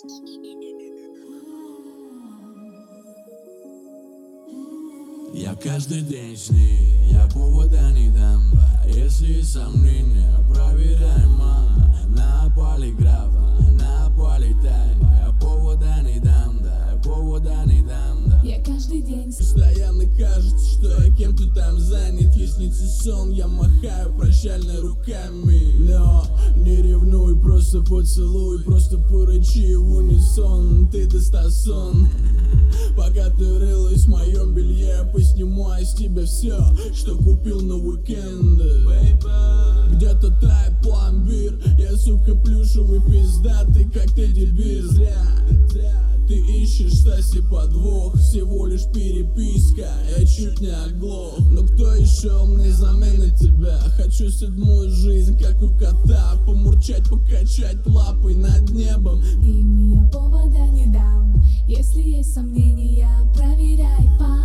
Я каждый день с ней, я повода не дам. Если сомнения, проверяемо на полиграфа, на политай. Я повода не дам, да, я повода не дам, да. Я каждый день постоянно кажется, что я кем-то там занят. И снится сон, я махаю прощальной руками. Но не ревнуй, просто поцелуй, просто порычи в унисон. Ты достосон. Пока ты рылась в моем белье, я поснимаю с тебя все, что купил на уикенды. Где-то тает пломбир, я, сука, плюшевый пиздатый, как Тедди Бир. Зря ты ищешь, Стаси, подвох, всего лишь переписка, я чуть не оглох. Но кто еще мне заменит тебя? Хочу седьмую жизнь, как у кота, помурчать, покачать лапой над небом. им я повода не дам. Если есть сомнения, проверяй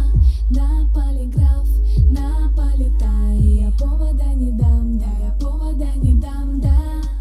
на полиграф, на полетай. Я повода не дам, да, я повода не дам, да.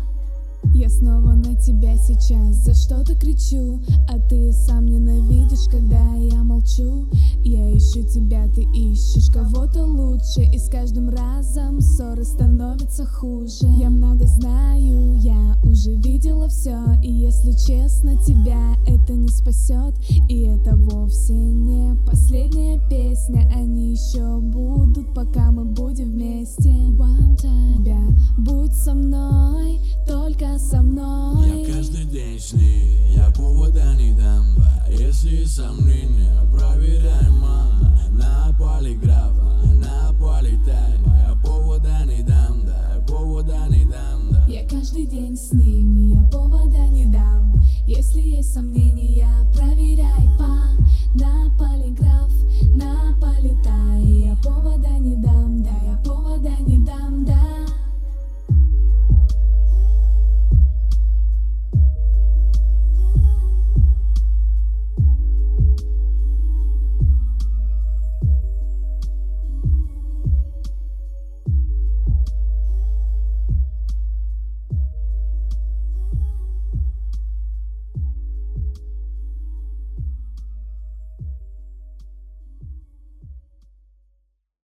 Я снова на тебя сейчас за что-то кричу, а ты сам ненавидишь, когда я молчу. Я ищу тебя, ты ищешь кого-то лучше, и с каждым разом ссоры становятся хуже. Я много знаю, я уже видела все, и если честно, тебя это не спасет. И это вовсе не последняя песня, они еще будут, пока мы будем вместе. One time, тебя будь со мной, только со мной. Я каждый день с ней, я повода не дам. Если сомнения, проверяемо на полиграфа, на политай. Я повода не дам, да, я повода не дам, да. Я каждый день с ним, я повода не дам. Если есть сомнения,